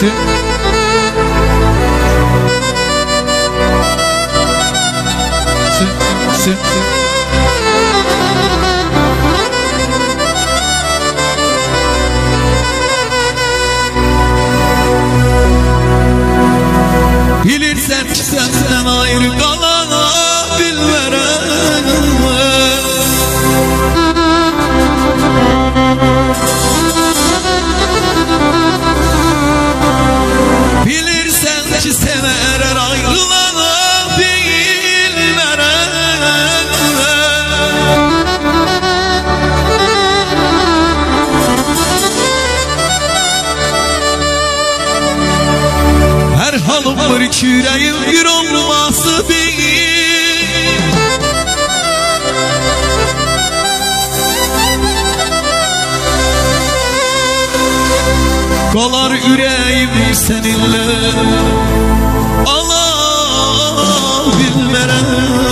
Bilirsen ki senden ayrı kalabilmərəm. Bilirsen ki sevərər ayrılanabilmərəm. Her halım var ki yüreğim bir olması bil. Kalar yüreğim seninle alabilmərəm.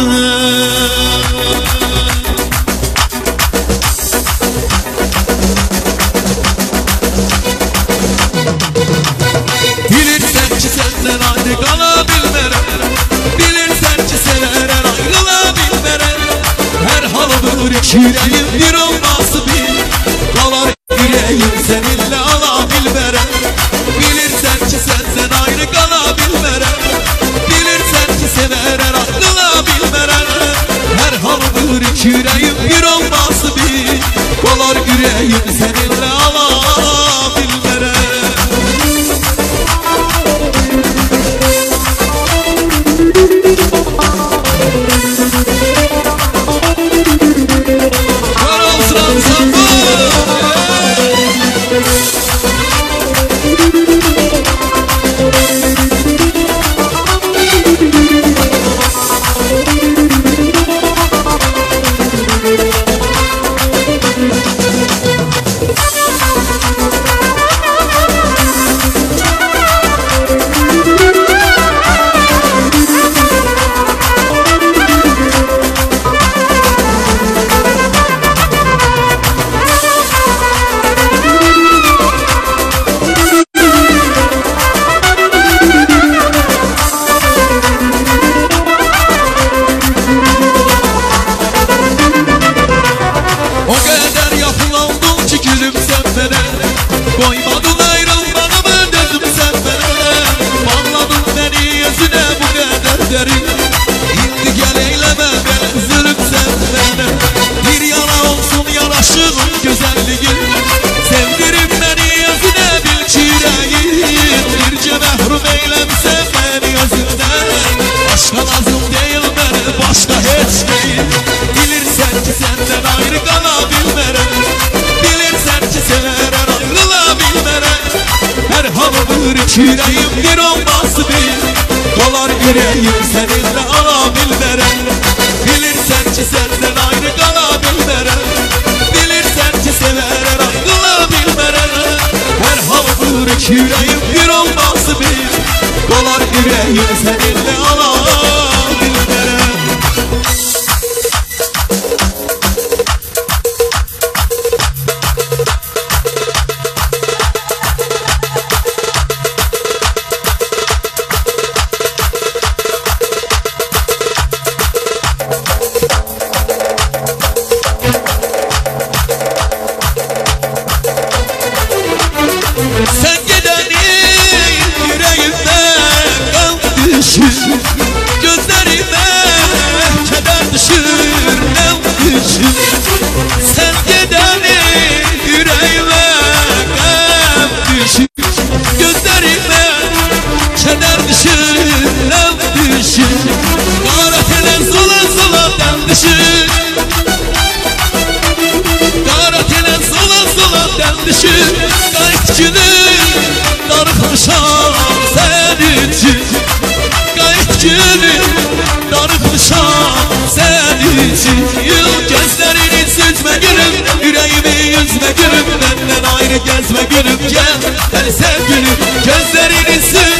Bilirsen ki senden ayrı kalabilmərəm. Bilirsen ki sevərər ayrılabilmərəm. Her halımın yüreğim bir olması bil. Kalar yüreğim seninle alabilmərəm. Bilirsen ki senden ayrı kalabilmərəm. Bilirsen ki sevərər ayrılabilmərəm. Her halımın yüreğim bir olması bil. Kalar yüreğim seninle alabilmərəm. Koymadın ayrılmanımı dedim sen bana. Bağladın beni yüzüne bu kadar derin. İndi gel eyleme ben üzülüm sen bana. Bir yana olsun yaraşığın güzelliğin. Sevdirin beni yüzüne bil ki yüreğin. Birce mehrum eylemsen beni yüzünden. Başka lazım değil beni başka hiç değil. Bilirsen ki senden ayrı kalabilmərəm. Bilirsen ki severəm ayrılabilmərəm. Her halımın yüreğim bir olması bil. Dolar yüreğim seninle alabilmərəm. Bilirsen ki senden ayrı kalabilmərəm. Bilirsen ki severəm ayrılabilmərəm. Her halımın yüreğim bir olması bil. Dolar yüreğim seninle alabilmərəm. Sen gidenin yüreğimde kan düşür. Gözlerime keder düşür, nem düşür. Sen gidenin yüreğime kan düşür. Gözlerime keder düşür, nem düşür. Karatelen sola soladan düşür. Karatelen sola soladan düşür. Kayıt günün darıkmışam sen için. Kayıt günün darıkmışam sen için. Yıl gözlerini süzme gülüm, yüreğimi yüzme gülüm. Benden ayrı gezme gülüm, gel hadi sevgilim. Gözlerini süzme